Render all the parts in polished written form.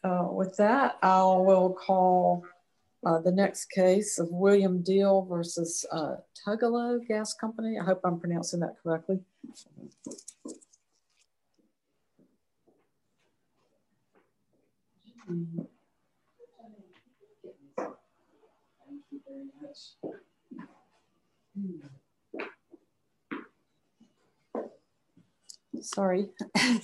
With that, I will call the next case of William Deal versus Tugelo Gas Company. I hope I'm pronouncing that correctly. Thank you very much. Sorry.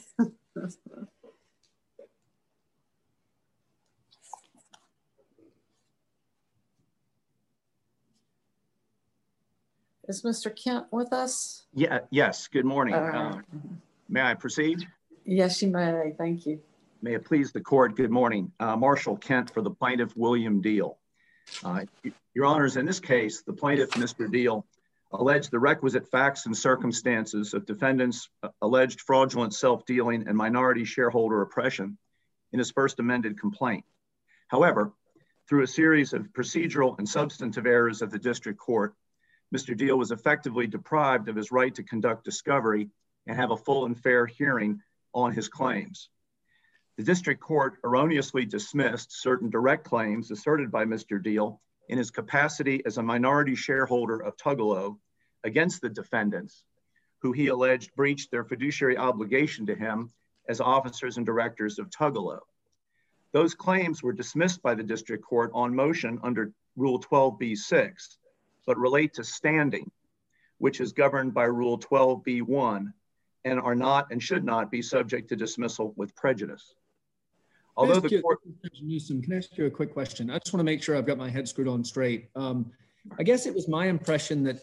Is Mr. Kent with us? Yeah. Yes. Good morning. May I proceed? Yes, you may. Thank you. May it please the court. Good morning. Marshall Kent for the plaintiff, William Deal. Your Honors, in this case, the plaintiff, Mr. Deal, alleged the requisite facts and circumstances of defendants' alleged fraudulent self-dealing and minority shareholder oppression in his first amended complaint. However, through a series of procedural and substantive errors of the district court, Mr. Deal was effectively deprived of his right to conduct discovery and have a full and fair hearing on his claims. The district court erroneously dismissed certain direct claims asserted by Mr. Deal in his capacity as a minority shareholder of Tugelo against the defendants, who he alleged breached their fiduciary obligation to him as officers and directors of Tugelo. Those claims were dismissed by the district court on motion under Rule 12b-6, but relate to standing, which is governed by Rule 12b-1, and are not and should not be subject to dismissal with prejudice. Although the court... Newsom, can I ask you a quick question? I just want to make sure I've got my head screwed on straight. I guess it was my impression that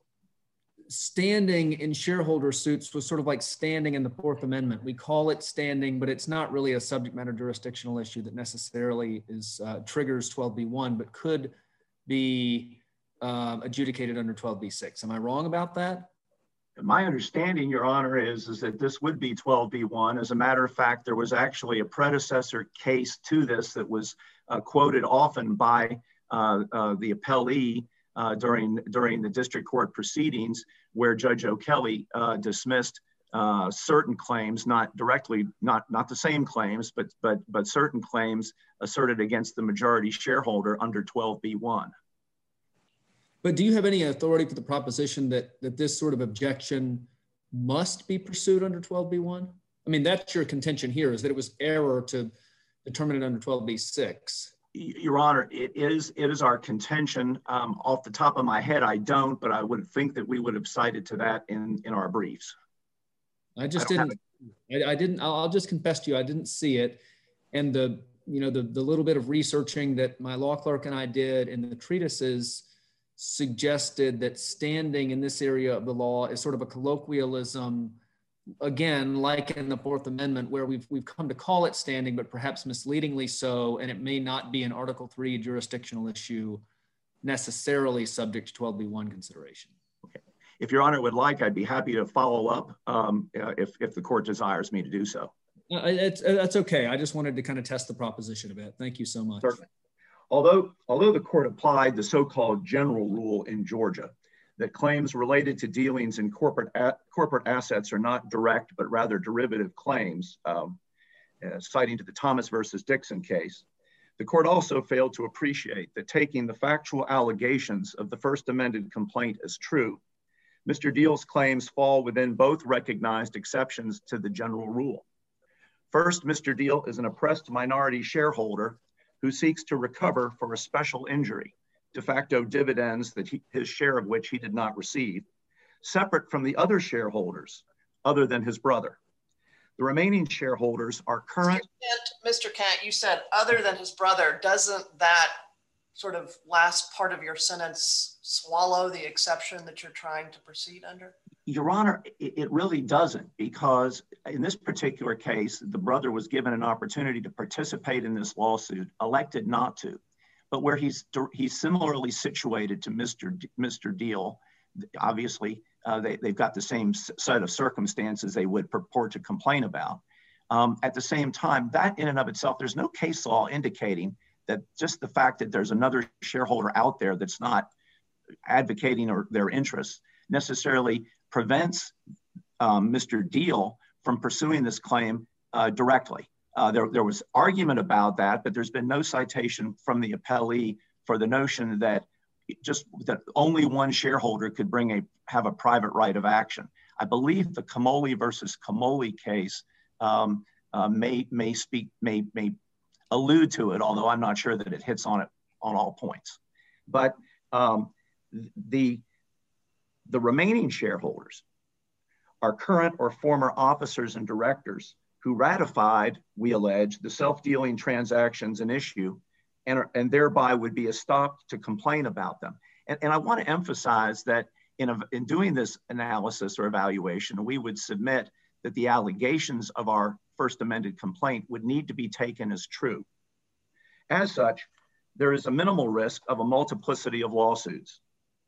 standing in shareholder suits was sort of like standing in the Fourth Amendment. We call it standing, but it's not really a subject matter jurisdictional issue that necessarily is triggers 12b-1, but could be adjudicated under 12b-6. Am I wrong about that? My understanding, Your Honor, is that this would be 12b-1. As a matter of fact, there was actually a predecessor case to this that was quoted often by the appellee during the district court proceedings, where Judge O'Kelly dismissed certain claims, not directly, not the same claims, but certain claims asserted against the majority shareholder under 12b-1. But do you have any authority for the proposition that this sort of objection must be pursued under 12b-1? I mean, that's your contention here, is that it was error to determine it under 12b-6. Your Honor, it is our contention. Off the top of my head, I don't, but I would think that we would have cited to that in our briefs. I didn't. I'll just confess to you, I didn't see it. And the little bit of researching that my law clerk and I did in the treatises suggested that standing in this area of the law is sort of a colloquialism, again, like in the Fourth Amendment, where we've come to call it standing, but perhaps misleadingly so, and it may not be an Article III jurisdictional issue necessarily subject to 12b-1 consideration. Okay. If Your Honor would like, I'd be happy to follow up if the court desires me to do so. That's okay. I just wanted to kind of test the proposition a bit. Thank you so much. Certainly. Although the court applied the so-called general rule in Georgia that claims related to dealings in corporate assets are not direct, but rather derivative claims, citing to the Thomas versus Dixon case, the court also failed to appreciate that taking the factual allegations of the first amended complaint as true, Mr. Deal's claims fall within both recognized exceptions to the general rule. First, Mr. Deal is an oppressed minority shareholder who seeks to recover for a special injury, de facto dividends that his share of which he did not receive, separate from the other shareholders other than his brother. The remaining shareholders are current. Mr. Kent, you said other than his brother. Doesn't that sort of last part of your sentence swallow the exception that you're trying to proceed under? Your Honor, it really doesn't, because in this particular case, the brother was given an opportunity to participate in this lawsuit, elected not to. But where he's similarly situated to Mr. Deal, obviously they've got the same set of circumstances they would purport to complain about. At the same time, that in and of itself, there's no case law indicating that just the fact that there's another shareholder out there that's not advocating their interests necessarily prevents Mr. Deal from pursuing this claim directly. There was argument about that, but there's been no citation from the appellee for the notion that that only one shareholder could have a private right of action. I believe the Camoli versus Camoli case may allude to it, although I'm not sure that it hits on it on all points. But the remaining shareholders are current or former officers and directors who ratified, we allege, the self-dealing transactions in issue, and thereby would be stopped to complain about them. And I want to emphasize that in doing this analysis or evaluation, we would submit that the allegations of our first amended complaint would need to be taken as true. As such, there is a minimal risk of a multiplicity of lawsuits.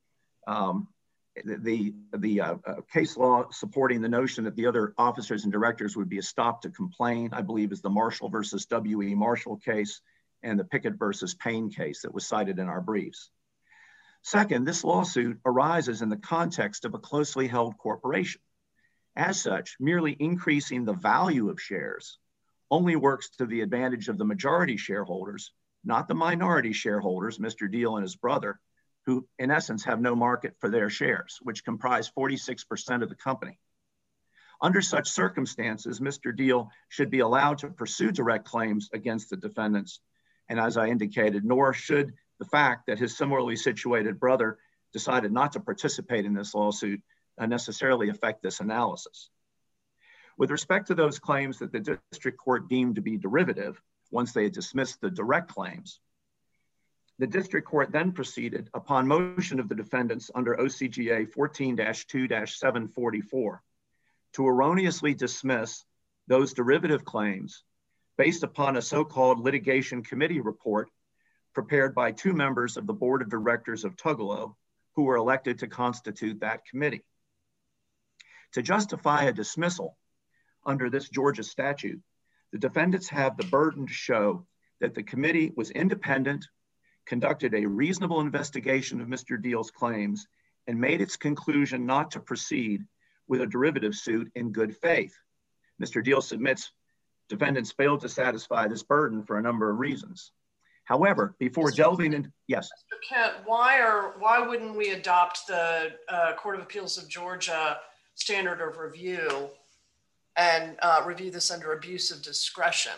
The case law supporting the notion that the other officers and directors would be stopped to complain, I believe, is the Marshall versus W.E. Marshall case and the Pickett versus Payne case that was cited in our briefs. Second, this lawsuit arises in the context of a closely held corporation. As such, merely increasing the value of shares only works to the advantage of the majority shareholders, not the minority shareholders, Mr. Deal and his brother, who in essence have no market for their shares, which comprise 46% of the company. Under such circumstances, Mr. Deal should be allowed to pursue direct claims against the defendants. And as I indicated, nor should the fact that his similarly situated brother decided not to participate in this lawsuit necessarily affect this analysis. With respect to those claims that the district court deemed to be derivative, once they had dismissed the direct claims, the district court then proceeded upon motion of the defendants under OCGA 14-2-744 to erroneously dismiss those derivative claims based upon a so-called litigation committee report prepared by two members of the board of directors of Tugelo who were elected to constitute that committee. To justify a dismissal under this Georgia statute, the defendants have the burden to show that the committee was independent, conducted a reasonable investigation of Mr. Deal's claims, and made its conclusion not to proceed with a derivative suit in good faith. Mr. Deal submits defendants failed to satisfy this burden for a number of reasons. However, before delving into, yes. Mr. Kent, why wouldn't we adopt the Court of Appeals of Georgia standard of review and review this under abuse of discretion?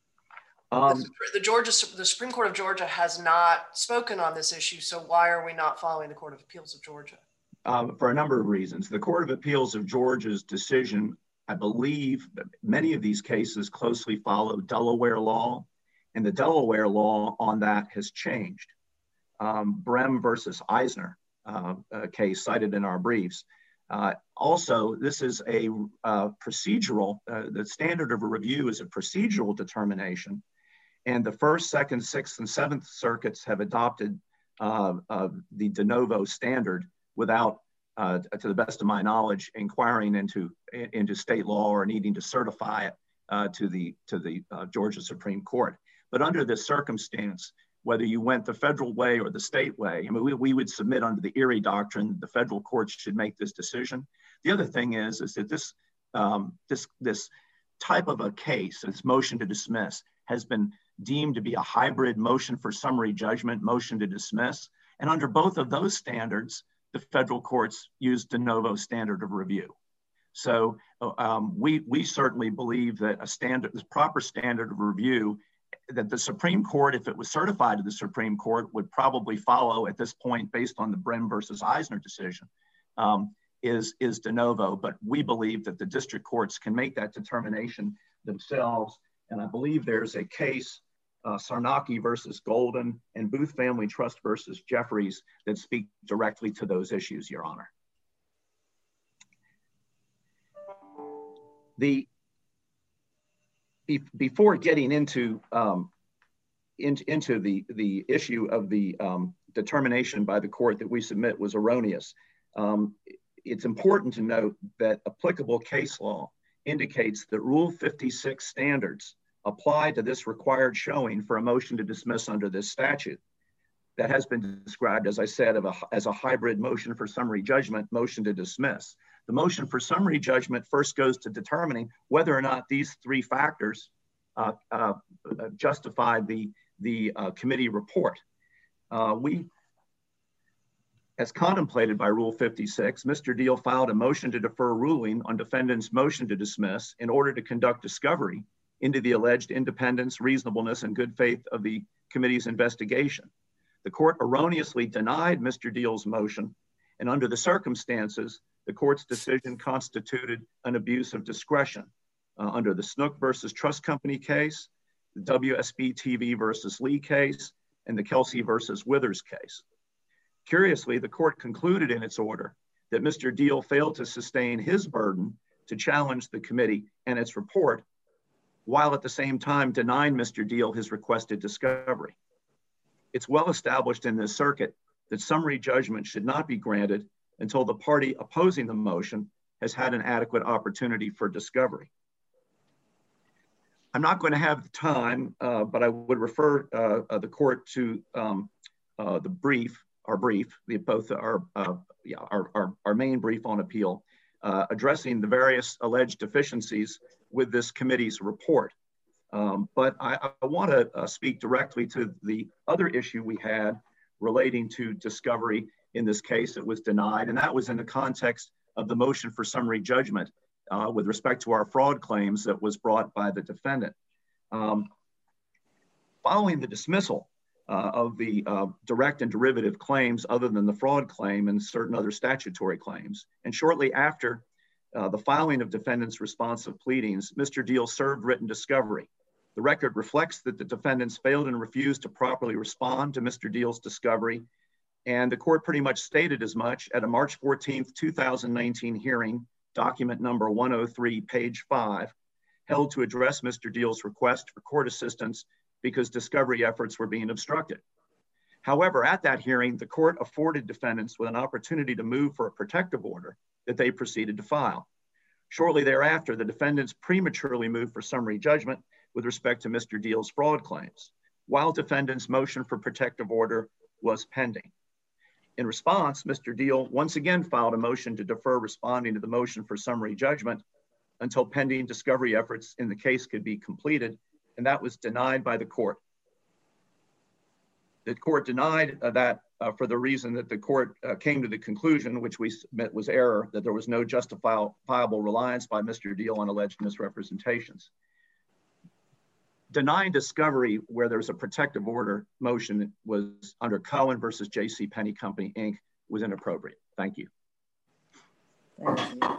The Supreme Court of Georgia has not spoken on this issue, so why are we not following the Court of Appeals of Georgia? For a number of reasons. The Court of Appeals of Georgia's decision, I believe that many of these cases closely follow Delaware law, and the Delaware law on that has changed. Brem versus Eisner case cited in our briefs. Also, this is a procedural, the standard of a review is a procedural determination, and the First, Second, Sixth, and Seventh Circuits have adopted the de novo standard without, to the best of my knowledge, inquiring into state law or needing to certify it to the Georgia Supreme Court. But under this circumstance, whether you went the federal way or the state way, I mean, we would submit under the Erie Doctrine, the federal courts should make this decision. The other thing is that this type of a case, this motion to dismiss, has been deemed to be a hybrid motion for summary judgment, motion to dismiss. And under both of those standards, the federal courts use de novo standard of review. So we certainly believe that this proper standard of review that the Supreme Court, if it was certified to the Supreme Court, would probably follow at this point based on the Brem versus Eisner decision, is de novo. But we believe that the district courts can make that determination themselves. And I believe there's a case, Sarnacki versus Golden and Booth Family Trust versus Jeffries, that speak directly to those issues, Your Honor. Before getting into the issue of the determination by the court that we submit was erroneous, it's important to note that applicable case law indicates that Rule 56 standards apply to this required showing for a motion to dismiss under this statute. That has been described, as I said, as a hybrid motion for summary judgment, motion to dismiss. The motion for summary judgment first goes to determining whether or not these three factors justified the committee report. As contemplated by Rule 56, Mr. Deal filed a motion to defer ruling on defendant's motion to dismiss in order to conduct discovery into the alleged independence, reasonableness, and good faith of the committee's investigation. The court erroneously denied Mr. Deal's motion, and under the circumstances, the court's decision constituted an abuse of discretion under the Snook versus Trust Company case, the WSB TV versus Lee case, and the Kelsey versus Withers case. Curiously, the court concluded in its order that Mr. Deal failed to sustain his burden to challenge the committee and its report, while at the same time denying Mr. Deal his requested discovery. It's well established in this circuit that summary judgment should not be granted until the party opposing the motion has had an adequate opportunity for discovery. I'm not going to have the time, but I would refer the court to our main brief on appeal, addressing the various alleged deficiencies with this committee's report. But I want to speak directly to the other issue we had relating to discovery in this case that was denied, and that was in the context of the motion for summary judgment with respect to our fraud claims that was brought by the defendant. Following the dismissal of the direct and derivative claims other than the fraud claim and certain other statutory claims, and shortly after the filing of defendant's responsive pleadings, Mr. Deal served written discovery. The record reflects that the defendants failed and refused to properly respond to Mr. Deal's discovery, and the court pretty much stated as much at a March 14th, 2019 hearing, document number 103, page 5, held to address Mr. Deal's request for court assistance because discovery efforts were being obstructed. However, at that hearing, the court afforded defendants with an opportunity to move for a protective order that they proceeded to file. Shortly thereafter, the defendants prematurely moved for summary judgment with respect to Mr. Deal's fraud claims, while defendants' motion for protective order was pending. In response, Mr. Deal once again filed a motion to defer responding to the motion for summary judgment until pending discovery efforts in the case could be completed, and that was denied by the court. The court denied that for the reason that the court came to the conclusion, which we submit was error, that there was no justifiable reliance by Mr. Deal on alleged misrepresentations. Denying discovery where there's a protective order motion was under Cohen versus J.C. Penney Company, Inc. was inappropriate. Thank you. Thank you.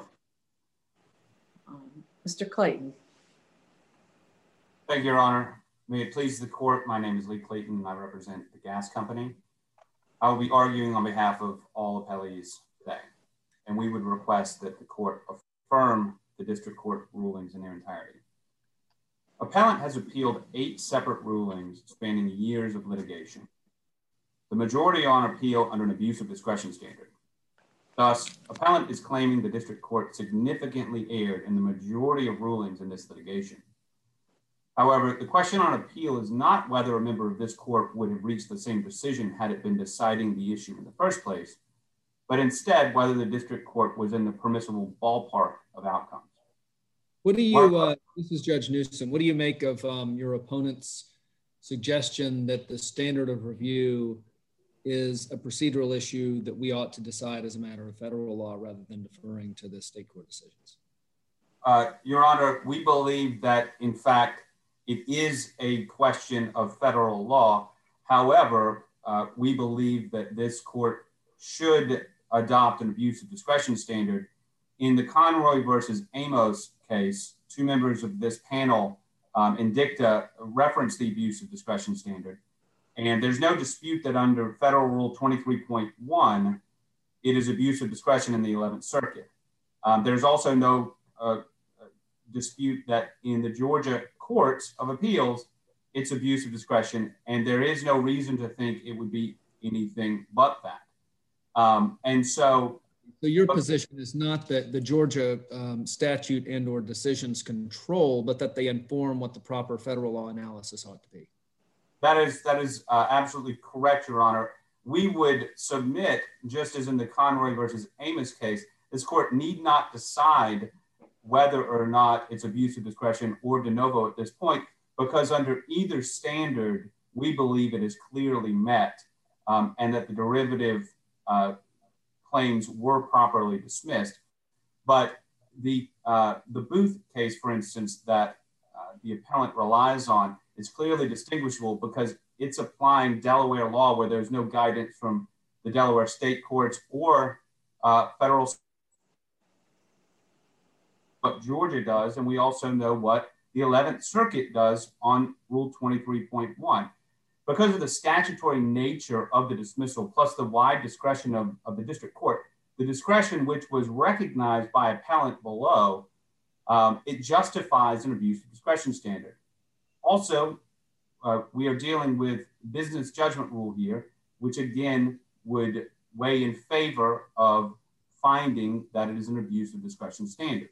Mr. Clayton. Thank you, Your Honor. May it please the court, my name is Lee Clayton and I represent the gas company. I will be arguing on behalf of all appellees today, and we would request that the court affirm the district court rulings in their entirety. Appellant has appealed 8 separate rulings spanning years of litigation. The majority on appeal under an abuse of discretion standard. Thus, appellant is claiming the district court significantly erred in the majority of rulings in this litigation. However, the question on appeal is not whether a member of this court would have reached the same decision had it been deciding the issue in the first place, but instead whether the district court was in the permissible ballpark of outcomes. What do you, this is Judge Newsom, what do you make of your opponent's suggestion that the standard of review is a procedural issue that we ought to decide as a matter of federal law rather than deferring to the state court decisions? Your Honor, we believe that, in fact, it is a question of federal law. However, we believe that this court should adopt an abuse of discretion standard. In the Conroy versus Amos case, 2 members of this panel in dicta referenced the abuse of discretion standard. And there's no dispute that under Federal Rule 23.1, it is abuse of discretion in the 11th Circuit. There's also no dispute that in the Georgia courts of appeals, it's abuse of discretion, and there is no reason to think it would be anything but that. So your position is not that the Georgia statute and or decisions control, but that they inform what the proper federal law analysis ought to be. That is absolutely correct, Your Honor. We would submit, just as in the Conroy versus Amos case, this court need not decide whether or not it's abuse of discretion or de novo at this point, because under either standard, we believe it is clearly met and that the derivative claims were properly dismissed. But the Booth case, for instance, that the appellant relies on is clearly distinguishable because it's applying Delaware law where there's no guidance from the Delaware state courts or federal. What Georgia does, and we also know what the 11th Circuit does on Rule 23.1. Because of the statutory nature of the dismissal, plus the wide discretion of the district court, the discretion which was recognized by appellant below, it justifies an abuse of discretion standard. Also, we are dealing with business judgment rule here, which again would weigh in favor of finding that it is an abuse of discretion standard.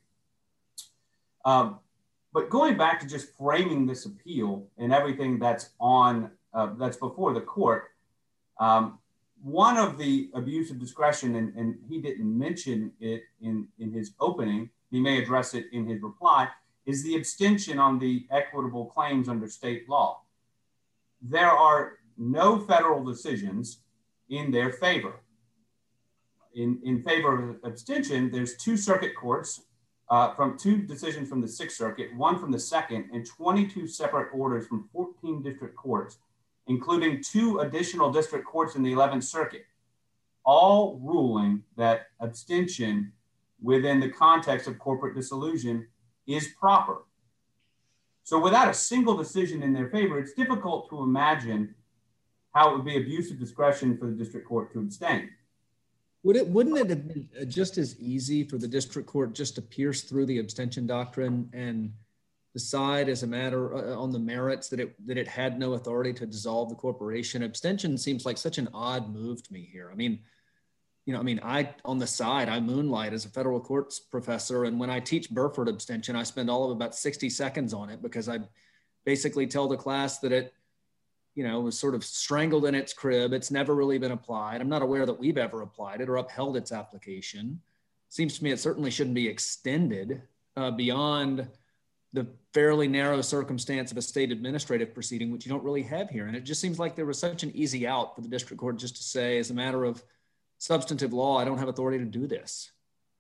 But going back to just framing this appeal and everything that's on that's before the court, one of the abuse of discretion, and he didn't mention it in his opening, he may address it in his reply, is the abstention on the equitable claims under state law. There are no federal decisions in their favor. In favor of abstention, there's two circuit courts, from two decisions from the Sixth Circuit, one from the Second, and 22 separate orders from 14 district courts, including 2 additional district courts in the 11th Circuit, all ruling that abstention within the context of corporate dissolution is proper. So without a single decision in their favor, it's difficult to imagine how it would be abuse of discretion for the district court to abstain. Wouldn't it have been just as easy for the district court just to pierce through the abstention doctrine and decide as a matter on the merits that it had no authority to dissolve the corporation? Abstention seems like such an odd move to me here. I on the side, I moonlight as a federal courts professor, and when I teach Burford abstention, I spend all of about 60 seconds on it because I basically tell the class that it was sort of strangled in its crib. It's never really been applied. I'm not aware that we've ever applied it or upheld its application. Seems to me it certainly shouldn't be extended beyond the fairly narrow circumstance of a state administrative proceeding, which you don't really have here. And it just seems like there was such an easy out for the district court just to say, as a matter of substantive law, I don't have authority to do this.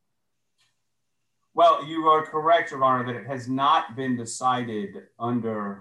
Well, you are correct, Your Honor, that it has not been decided under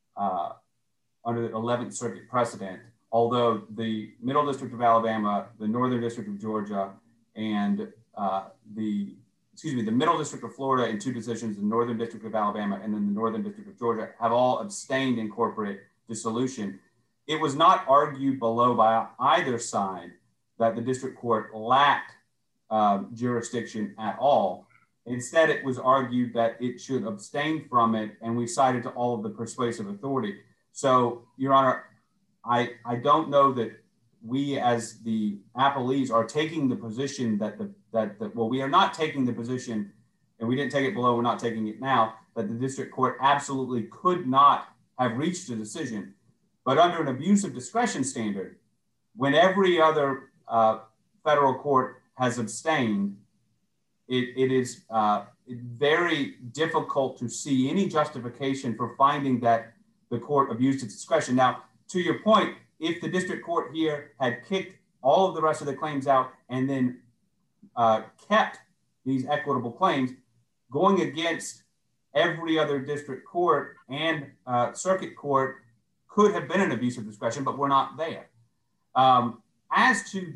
the 11th Circuit precedent, although the Middle District of Alabama, the Northern District of Georgia, and the Middle District of Florida in 2 decisions, the Northern District of Alabama, and then the Northern District of Georgia have all abstained in corporate dissolution. It was not argued below by either side that the district court lacked jurisdiction at all. Instead, it was argued that it should abstain from it, and we cited to all of the persuasive authority. So, Your Honor, I don't know that we as the appellees are taking the position well, we are not taking the position, and we didn't take it below, we're not taking it now, that the district court absolutely could not have reached a decision. But under an abuse of discretion standard, when every other federal court has abstained, it is very difficult to see any justification for finding that the court abused its discretion. Now, to your point, if the district court here had kicked all of the rest of the claims out and then kept these equitable claims, going against every other district court and circuit court could have been an abuse of discretion, but we're not there. As to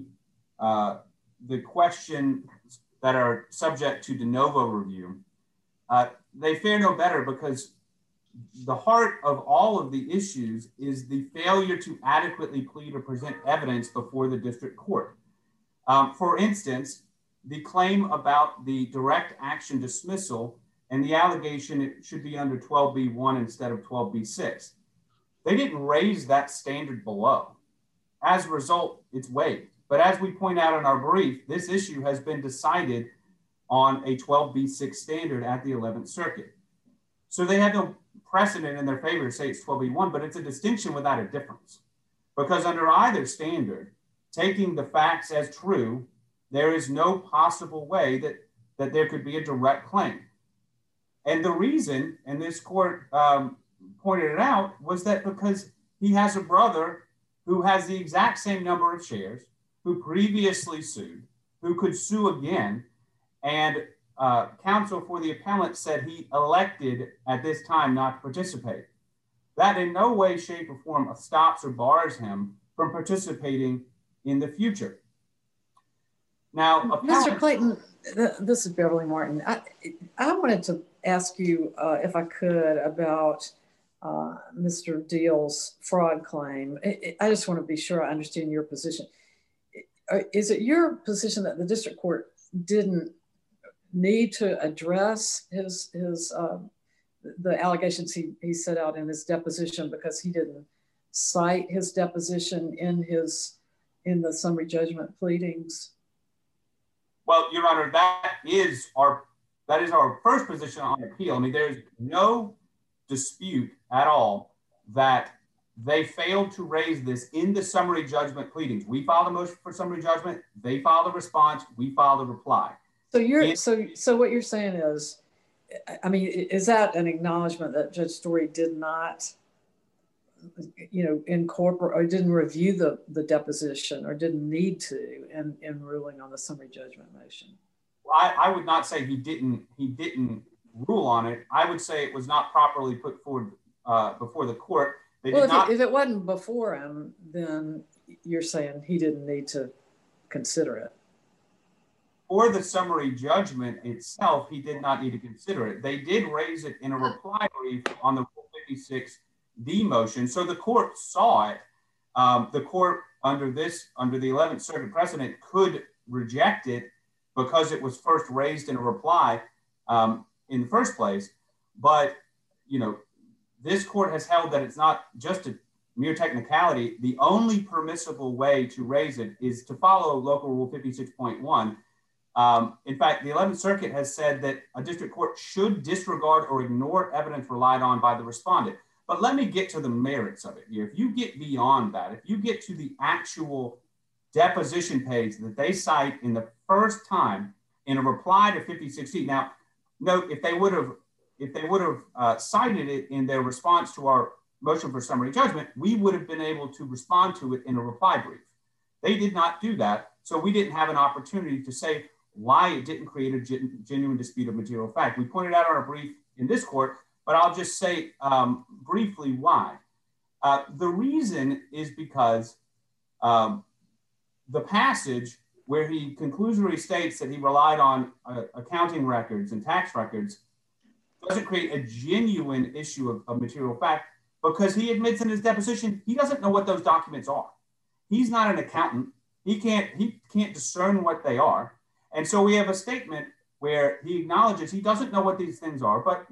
the questions that are subject to de novo review, they fare no better because the heart of all of the issues is the failure to adequately plead or present evidence before the district court. For instance, the claim about the direct action dismissal and the allegation it should be under 12b1 instead of 12b6. They didn't raise that standard below. As a result, it's waived. But as we point out in our brief, this issue has been decided on a 12b6 standard at the 11th Circuit. So they have no precedent in their favor to say it's 12b1, but it's a distinction without a difference. Because under either standard, taking the facts as true, there is no possible way that there could be a direct claim. And the reason, and this court pointed it out was that because he has a brother who has the exact same number of shares, who previously sued, who could sue again, and counsel for the appellant said he elected at this time not to participate. That in no way, shape, or form stops or bars him from participating in the future. Now, Mr. Clayton, this is Beverly Martin. I wanted to ask you, if I could, about Mr. Deal's fraud claim. I just want to be sure I understand your position. Is it your position that the district court didn't need to address the allegations he set out in his deposition because he didn't cite his deposition in the summary judgment pleadings? Well, Your Honor, that is our first position on appeal. I mean, there's no dispute at all that they failed to raise this in the summary judgment pleadings. We filed a motion for summary judgment. They filed a response. We filed a reply. So what you're saying is, I mean, is that an acknowledgement that Judge Story did not, incorporate or didn't review the deposition or didn't need to in ruling on the summary judgment motion? I would not say he didn't rule on it. I would say it was not properly put forward before the court. If it wasn't before him, then you're saying he didn't need to consider it. For the summary judgment itself, he did not need to consider it. They did raise it in a reply brief on the Rule 56D motion. So the court saw it. The court under the 11th Circuit precedent could reject it because it was first raised in a reply in the first place. But, this court has held that it's not just a mere technicality. The only permissible way to raise it is to follow Local Rule 56.1. In fact, the 11th Circuit has said that a district court should disregard or ignore evidence relied on by the respondent. But let me get to the merits of it here. If you get beyond that, if you get to the actual deposition page that they cite in the first time in a reply to 56C. Now, note, if they would have cited it in their response to our motion for summary judgment, we would have been able to respond to it in a reply brief. They did not do that, so we didn't have an opportunity to say why it didn't create a genuine dispute of material fact. We pointed out on our brief in this court, but I'll just say briefly why. The reason is because the passage where he conclusory states that he relied on accounting records and tax records doesn't create a genuine issue of material fact because he admits in his deposition he doesn't know what those documents are. He's not an accountant. He can't discern what they are. And so we have a statement where he acknowledges he doesn't know what these things are, but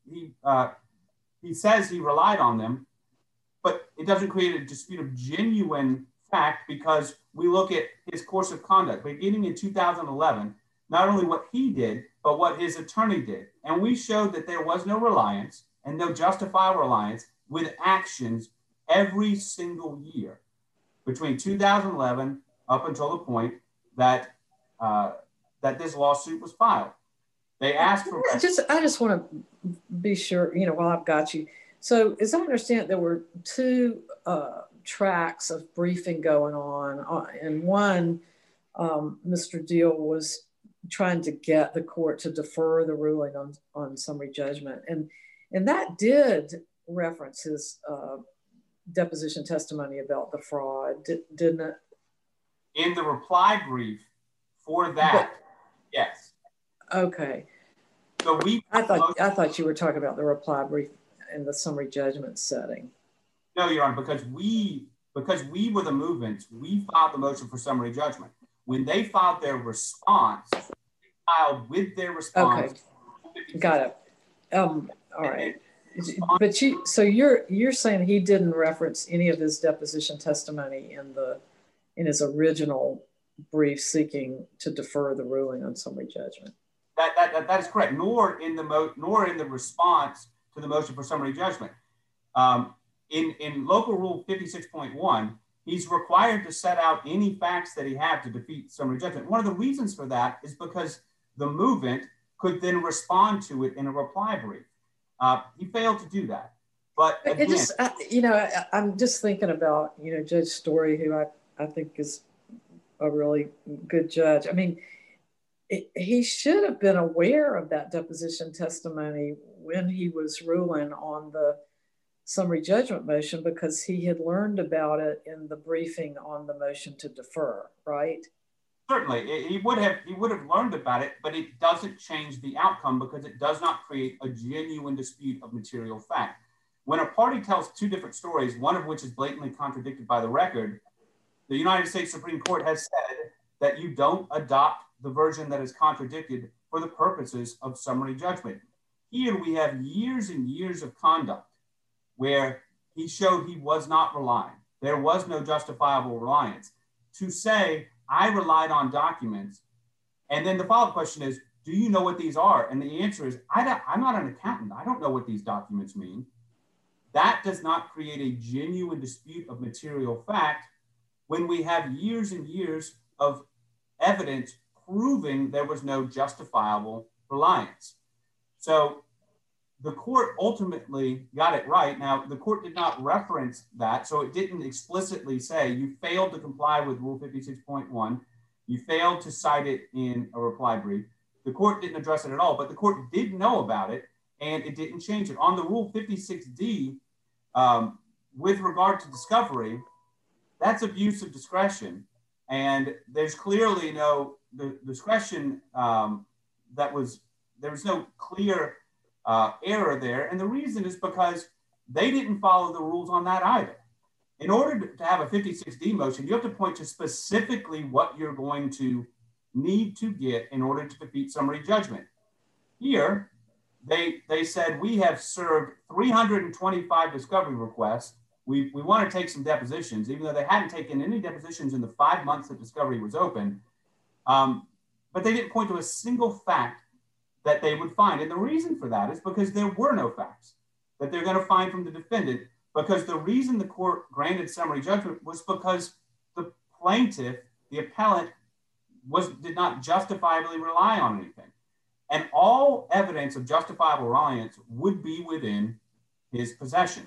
he says he relied on them, but it doesn't create a dispute of genuine fact because we look at his course of conduct beginning in 2011, not only what he did, but what his attorney did. And we showed that there was no reliance and no justifiable reliance with actions every single year between 2011 up until the point that that this lawsuit was filed. They asked for— I just want to be sure, while I've got you. So as I understand, there were two tracks of briefing going on. And one, Mr. Deal was trying to get the court to defer the ruling on summary judgment. And that did reference his deposition testimony about the fraud, didn't it? In the reply brief for that, yes. Okay. So I thought you were talking about the reply brief in the summary judgment setting. No, Your Honor, because we were the movement, we filed the motion for summary judgment. When they filed their response, they filed with their response. Okay, got it. All right. But you're saying he didn't reference any of his deposition testimony in his original brief seeking to defer the ruling on summary judgment. That is correct. Nor in the response to the motion for summary judgment. In Local Rule 56.1, he's required to set out any facts that he had to defeat summary judgment. One of the reasons for that is because the movement could then respond to it in a reply brief. He failed to do that. But again, I'm just thinking about, Judge Story, who I think is a really good judge. I mean, he should have been aware of that deposition testimony when he was ruling on the summary judgment motion, because he had learned about it in the briefing on the motion to defer, right? Certainly, he would have learned about it, but it doesn't change the outcome because it does not create a genuine dispute of material fact. When a party tells two different stories, one of which is blatantly contradicted by the record, the United States Supreme Court has said that you don't adopt the version that is contradicted for the purposes of summary judgment. Here we have years and years of conduct where he showed he was not relying. There was no justifiable reliance. To say, I relied on documents, and then the follow-up question is, do you know what these are? And the answer is, I'm not an accountant. I don't know what these documents mean. That does not create a genuine dispute of material fact when we have years and years of evidence proving there was no justifiable reliance. So the court ultimately got it right. Now, the court did not reference that, so it didn't explicitly say you failed to comply with Rule 56.1. You failed to cite it in a reply brief. The court didn't address it at all, but the court did know about it, and it didn't change it. On the Rule 56D, with regard to discovery, that's abuse of discretion. And there's clearly no discretion there was no clear error there. And the reason is because they didn't follow the rules on that either. In order to have a 56D motion, you have to point to specifically what you're going to need to get in order to defeat summary judgment. Here, they said, we have served 325 discovery requests. We want to take some depositions, even though they hadn't taken any depositions in the 5 months that discovery was open. But they didn't point to a single fact that they would find. And the reason for that is because there were no facts that they're going to find from the defendant, because the reason the court granted summary judgment was because the plaintiff, the appellant, did not justifiably rely on anything. And all evidence of justifiable reliance would be within his possession.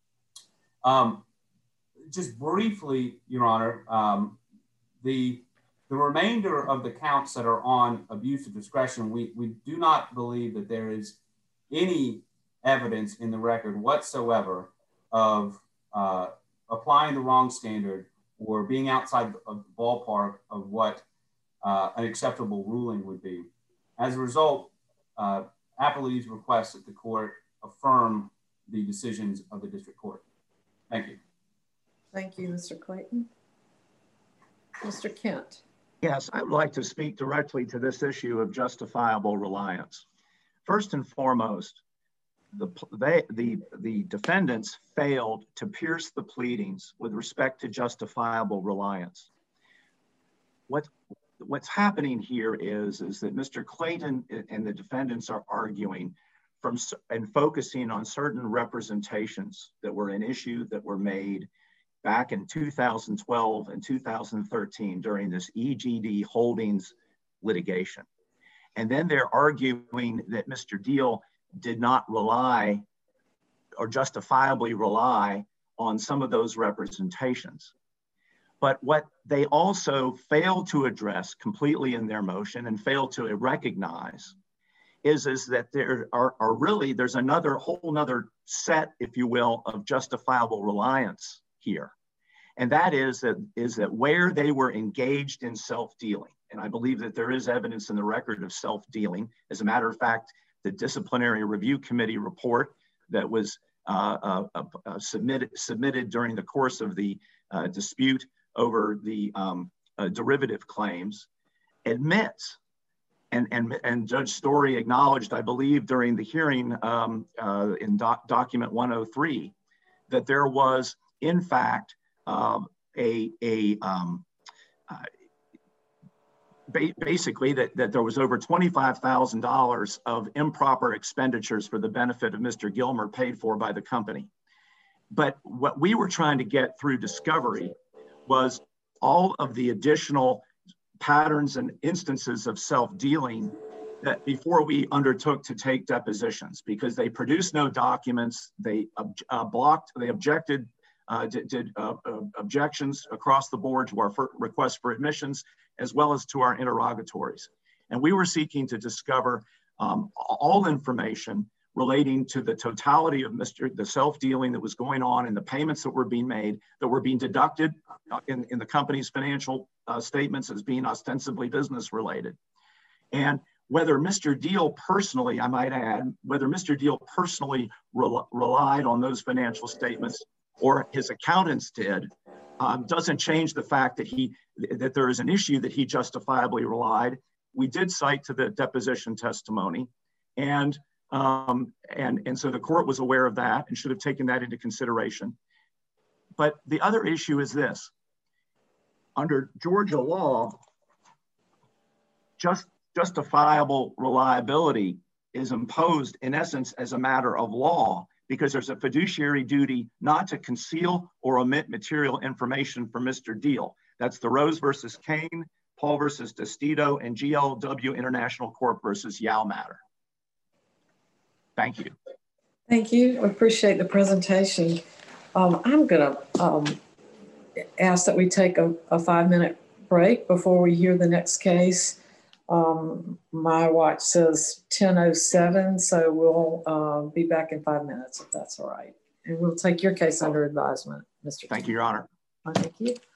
Just briefly, Your Honor, the remainder of the counts that are on abuse of discretion, we do not believe that there is any evidence in the record whatsoever of applying the wrong standard or being outside of the ballpark of what an acceptable ruling would be. As a result, appellees request that the court affirm the decisions of the district court. Thank you. Thank you, Mr. Clayton. Mr. Kent. Yes, I would like to speak directly to this issue of justifiable reliance. First and foremost, the defendants failed to pierce the pleadings with respect to justifiable reliance. What's happening here is that Mr. Clayton and the defendants are arguing and focusing on certain representations that were an issue that were made back in 2012 and 2013 during this EGD Holdings litigation. And then they're arguing that Mr. Deal did not rely or justifiably rely on some of those representations. But what they also failed to address completely in their motion and failed to recognize is that there's another whole nother set, if you will, of justifiable reliance here. And that is that where they were engaged in self-dealing, and I believe that there is evidence in the record of self-dealing. As a matter of fact, the Disciplinary Review Committee report that was submitted during the course of the dispute over the derivative claims admits, and Judge Story acknowledged, I believe, during the hearing in document 103, that there was, in fact, basically that there was over $25,000 of improper expenditures for the benefit of Mr. Gilmer paid for by the company. But what we were trying to get through discovery was all of the additional patterns and instances of self-dealing that before we undertook to take depositions, because they produced no documents, they objected, did objections across the board to our request for admissions, as well as to our interrogatories. And we were seeking to discover all information relating to the totality of the self-dealing that was going on and the payments that were being made, that were being deducted in the company's financial statements as being ostensibly business related. And whether Mr. Deal personally, I might add, whether Mr. Deal personally relied on those financial statements or his accountants did, doesn't change the fact that there is an issue that he justifiably relied. We did cite to the deposition testimony, and so the court was aware of that and should have taken that into consideration. But the other issue is this: under Georgia law, justifiable reliability is imposed in essence as a matter of law, because there's a fiduciary duty not to conceal or omit material information from Mr. Deal. That's the Rose versus Kane, Paul versus Destito, and GLW International Corp versus Yao matter. Thank you. Thank you. I appreciate the presentation. I'm going to ask that we take a 5-minute break before we hear the next case. My watch says 10:07, so we'll be back in 5 minutes if that's all right. And we'll take your case under advisement, Mr. Thank you, Your Honor. Thank you.